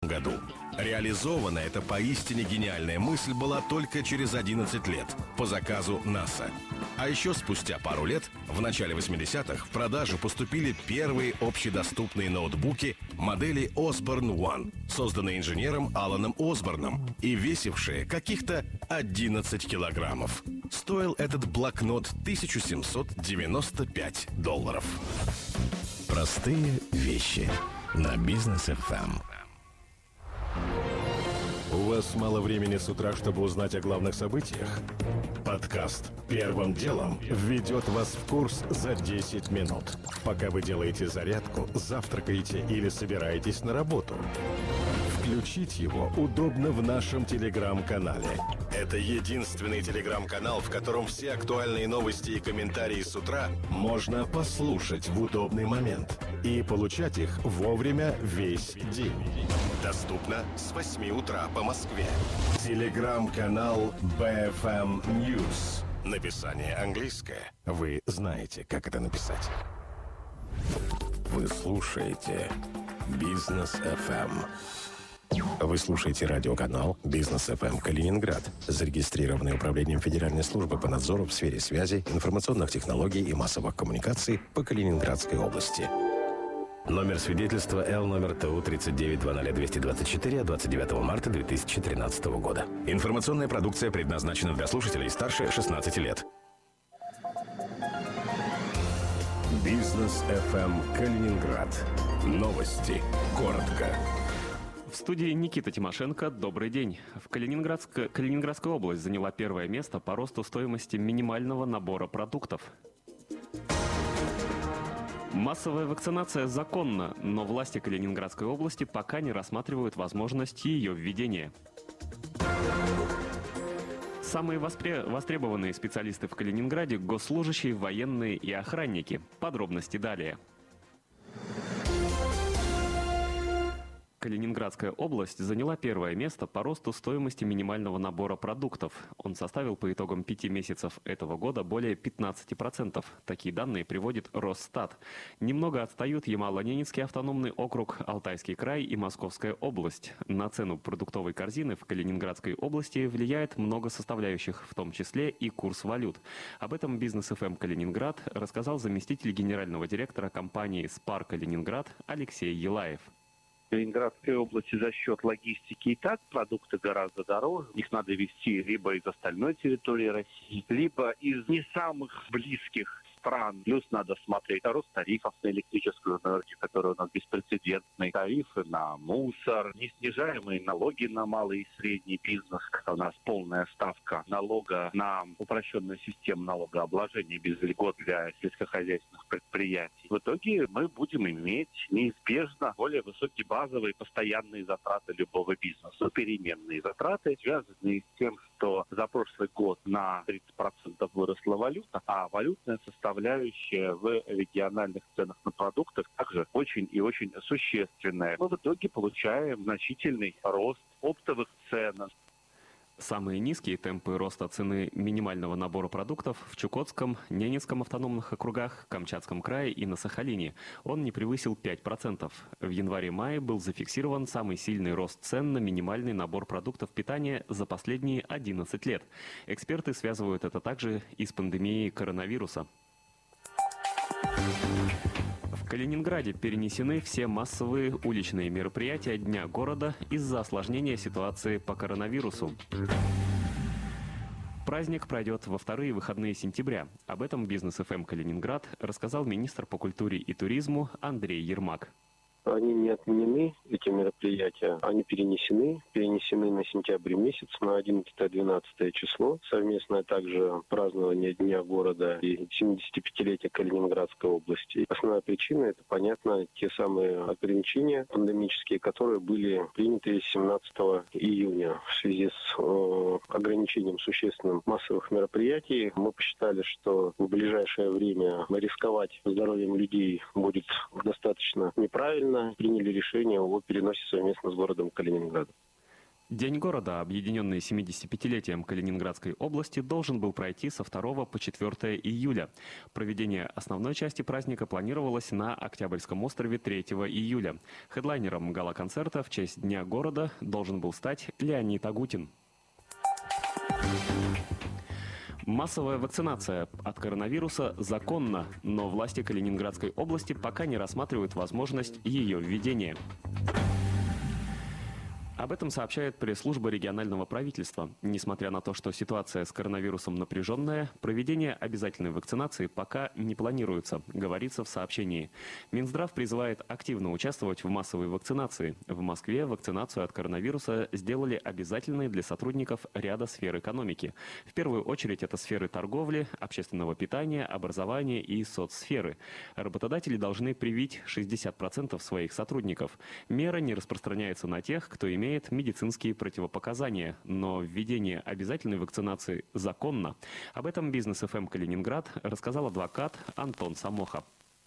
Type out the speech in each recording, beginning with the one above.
году. Реализована эта поистине гениальная мысль была только через 11 лет по заказу НАСА. А еще спустя пару лет, в начале 80-х, в продажу поступили первые общедоступные ноутбуки модели Osborne One, созданные инженером Аланом Осборном и весившие каких-то 11 килограммов. Стоил этот блокнот $1795. Простые вещи на Бизнес ФМ. У вас мало времени с утра, чтобы узнать о главных событиях? Подкаст «Первым делом» введет вас в курс за 10 минут, пока вы делаете зарядку, завтракаете или собираетесь на работу. Включить его удобно в нашем телеграм-канале. Это единственный телеграм-канал, в котором все актуальные новости и комментарии с утра можно послушать в удобный момент и получать их вовремя весь день. Доступно с 8 утра по Москве. Телеграм-канал BFM News. Написание английское. Вы знаете, как это написать. Вы слушаете Бизнес FM. Вы слушаете радиоканал Бизнес ФМ Калининград, зарегистрированный Управлением Федеральной службы по надзору в сфере связи, информационных технологий и массовых коммуникаций по Калининградской области. Номер свидетельства Л номер ТУ 3920224 от 29 марта 2013 года. Информационная продукция предназначена для слушателей старше 16 лет. Бизнес ФМ Калининград. Новости. Коротко. В студии Никита Тимошенко. Добрый день. Калининградская область заняла первое место по росту стоимости минимального набора продуктов. Массовая вакцинация законна, но власти Калининградской области пока не рассматривают возможность ее введения. Самые востребованные специалисты в Калининграде – госслужащие, военные и охранники. Подробности далее. Калининградская область заняла первое место по росту стоимости минимального набора продуктов. Он составил по итогам 5 месяцев этого года более 15%. Такие данные приводит Росстат. Немного отстают Ямало-Ненецкий автономный округ, Алтайский край и Московская область. На цену продуктовой корзины в Калининградской области влияет много составляющих, в том числе и курс валют. Об этом Бизнес ФМ Калининград рассказал заместитель генерального директора компании «Спар Калининград» Алексей Елаев. В Калининградской области за счет логистики и так продукты гораздо дороже. Их надо везти либо из остальной территории России, либо из не самых близких стран. Плюс надо смотреть рост тарифов на электрическую энергию, который у нас беспрецедентный. Тарифы на мусор, неснижаемые налоги на малый и средний бизнес. У нас полная ставка налога на упрощенную систему налогообложения без льгот для сельскохозяйственных предприятий. В итоге мы будем иметь неизбежно более высокие базовые постоянные затраты любого бизнеса. Переменные затраты, связанные с тем, что за прошлый год на 30% выросла валюта, а валютная составляющая в региональных ценах на продукты также очень и очень существенная. Но в итоге получаем значительный рост оптовых цен. Самые низкие темпы роста цены минимального набора продуктов в Чукотском, Ненецком автономных округах, Камчатском крае и на Сахалине. Он не превысил 5%. В январе-мае был зафиксирован самый сильный рост цен на минимальный набор продуктов питания за последние 11 лет. Эксперты связывают это также и с пандемией коронавируса. В Калининграде перенесены все массовые уличные мероприятия Дня города из-за осложнения ситуации по коронавирусу. Праздник пройдет во вторые выходные сентября. Об этом Бизнес ФМ Калининград рассказал министр по культуре и туризму Андрей Ермак. Они не отменены, эти мероприятия, они перенесены на сентябрь месяц, на 11-12 число. Совместное также празднование Дня города и 75-летия Калининградской области. Основная причина – это, понятно, те самые ограничения пандемические, которые были приняты 17 июня. В связи с ограничением существенным массовых мероприятий мы посчитали, что в ближайшее время рисковать здоровьем людей будет достаточно неправильно. Приняли решение о переносе совместно с городом Калининградом. День города, объединенный 75-летием Калининградской области, должен был пройти со 2 по 4 июля. Проведение основной части праздника планировалось на Октябрьском острове 3 июля. Хедлайнером гала-концерта в честь Дня города должен был стать Леонид Агутин. Массовая вакцинация от коронавируса законна, но власти Калининградской области пока не рассматривают возможность ее введения. Об этом сообщает пресс-служба регионального правительства. Несмотря на то, что ситуация с коронавирусом напряженная, проведение обязательной вакцинации пока не планируется, говорится в сообщении. Минздрав призывает активно участвовать в массовой вакцинации. В Москве вакцинацию от коронавируса сделали обязательной для сотрудников ряда сфер экономики. В первую очередь это сферы торговли, общественного питания, образования и соцсферы. Работодатели должны привить 60% своих сотрудников. Мера не распространяется на тех, кто имеет медицинские противопоказания, но введение обязательной вакцинации законно. Об этом Бизнес ФМ Калининград рассказал адвокат Антон Самоха.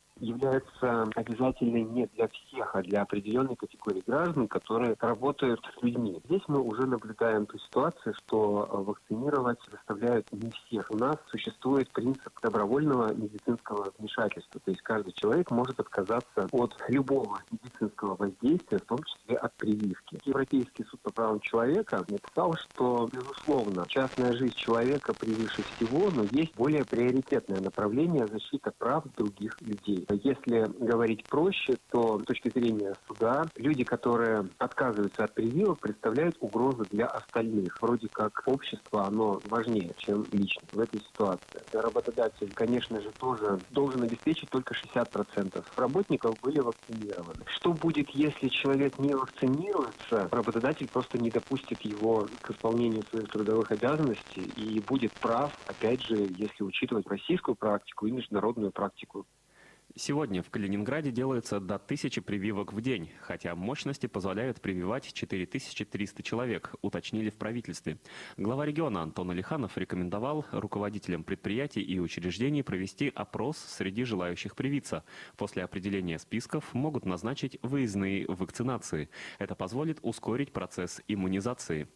Является обязательной не для всех, а для определенной категории граждан, которые работают с людьми. Здесь мы уже наблюдаем ту ситуацию, что вакцинировать заставляют не всех. У нас существует принцип добровольного медицинского вмешательства. То есть каждый человек может отказаться от любого медицинского воздействия, в том числе от прививки. Европейский суд по правам человека написал, что, безусловно, частная жизнь человека превыше всего, но есть более приоритетное направление защиты прав других людей. Если говорить проще, то с точки зрения суда, люди, которые отказываются от прививок, представляют угрозу для остальных. Вроде как общество, оно важнее, чем личность в этой ситуации. Работодатель, конечно же, тоже должен обеспечить только 60% работников были вакцинированы. Что будет, если человек не вакцинируется? Работодатель просто не допустит его к исполнению своих трудовых обязанностей и будет прав, опять же, если учитывать российскую практику и международную практику. Сегодня в Калининграде делается до 1000 прививок в день, хотя мощности позволяют прививать 4300 человек, уточнили в правительстве. Глава региона Антон Алиханов рекомендовал руководителям предприятий и учреждений провести опрос среди желающих привиться. После определения списков могут назначить выездные вакцинации. Это позволит ускорить процесс иммунизации.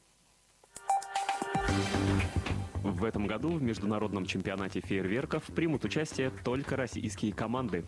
В этом году в международном чемпионате фейерверков примут участие только российские команды.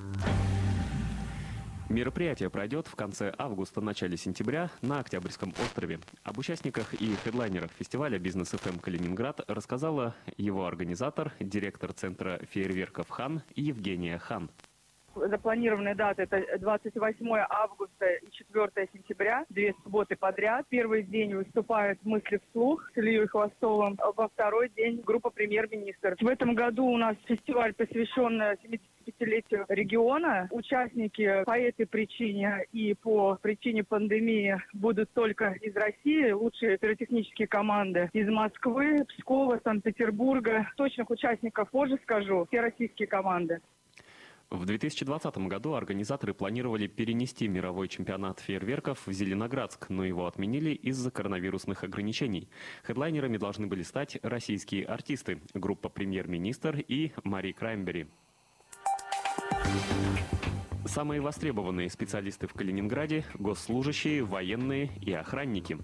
Мероприятие пройдет в конце августа-начале сентября на Октябрьском острове. Об участниках и хедлайнерах фестиваля «Бизнес ФМ Калининград» рассказала его организатор, директор Центра фейерверков «Хан» Евгения Хан. Запланированные даты – это 28 августа и 4 сентября, 2 субботы подряд. Первый день выступают «Мысли вслух» с Ильей Хвостовым, во второй день группа «Премьер-министр». В этом году у нас фестиваль посвящен 75-летию региона. Участники по этой причине и по причине пандемии будут только из России. Лучшие пиротехнические команды из Москвы, Пскова, Санкт-Петербурга. Точных участников позже скажу. Все российские команды. В 2020 году организаторы планировали перенести мировой чемпионат фейерверков в Зеленоградск, но его отменили из-за коронавирусных ограничений. Хедлайнерами должны были стать российские артисты, группа «Премьер-министр» и Мари Краймбери. Самые востребованные специалисты в Калининграде – госслужащие, военные и охранники.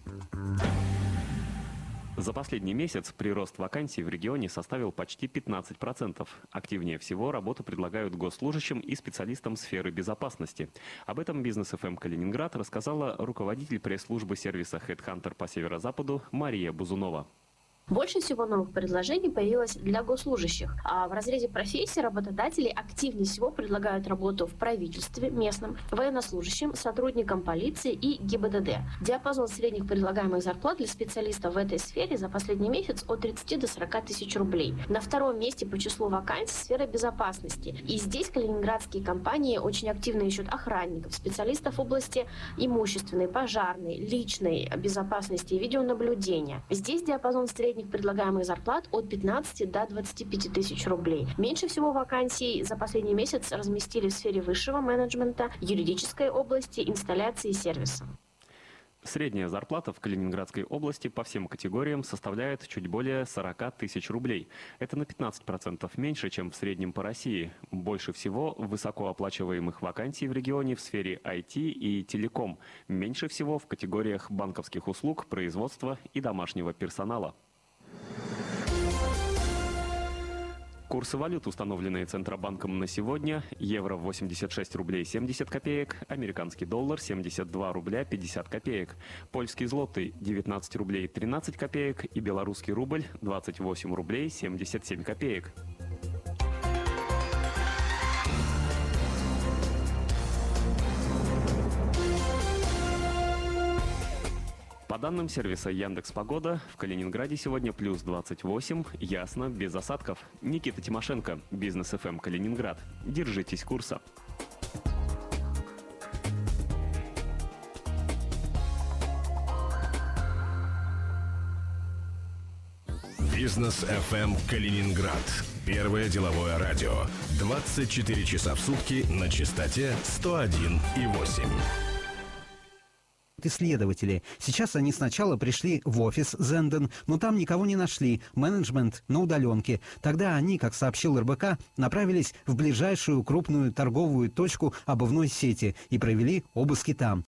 За последний месяц прирост вакансий в регионе составил почти 15%. Активнее всего работу предлагают госслужащим и специалистам сферы безопасности. Об этом Бизнес ФМ Калининград рассказала руководитель пресс-службы сервиса HeadHunter по Северо-Западу Мария Бузунова. Больше всего новых предложений появилось для госслужащих. А в разрезе профессий работодатели активнее всего предлагают работу в правительстве местном, военнослужащим, сотрудникам полиции и ГИБДД. Диапазон средних предлагаемых зарплат для специалистов в этой сфере за последний месяц от 30 до 40 тысяч рублей. На втором месте по числу вакансий сфера безопасности. И здесь калининградские компании очень активно ищут охранников, специалистов в области имущественной, пожарной, личной безопасности и видеонаблюдения. Здесь диапазон средних предлагаемых зарплат от 15 до 25 тысяч рублей. Меньше всего вакансий за последний месяц разместили в сфере высшего менеджмента, юридической области, инсталляции и сервиса. Средняя зарплата в Калининградской области по всем категориям составляет чуть более 40 тысяч рублей. Это на 15% меньше, чем в среднем по России. Больше всего высокооплачиваемых вакансий в регионе в сфере IT и телеком. Меньше всего в категориях банковских услуг, производства и домашнего персонала. Курсы валют, установленные Центробанком на сегодня: евро 86 рублей 70 копеек, американский доллар 72 рубля 50 копеек, польский злотый 19 рублей 13 копеек и белорусский рубль 28 рублей 77 копеек. По данным сервиса Яндекс.Погода, в Калининграде сегодня плюс 28, ясно, без осадков. Никита Тимошенко, Бизнес ФМ Калининград. Держитесь курса. Бизнес ФМ Калининград. Первое деловое радио. 24 часа в сутки на частоте 101,8. Исследователи. Сейчас они сначала пришли в офис Зенден, но там никого не нашли, менеджмент на удаленке. Тогда они, как сообщил РБК, направились в ближайшую крупную торговую точку обувной сети и провели обыски там.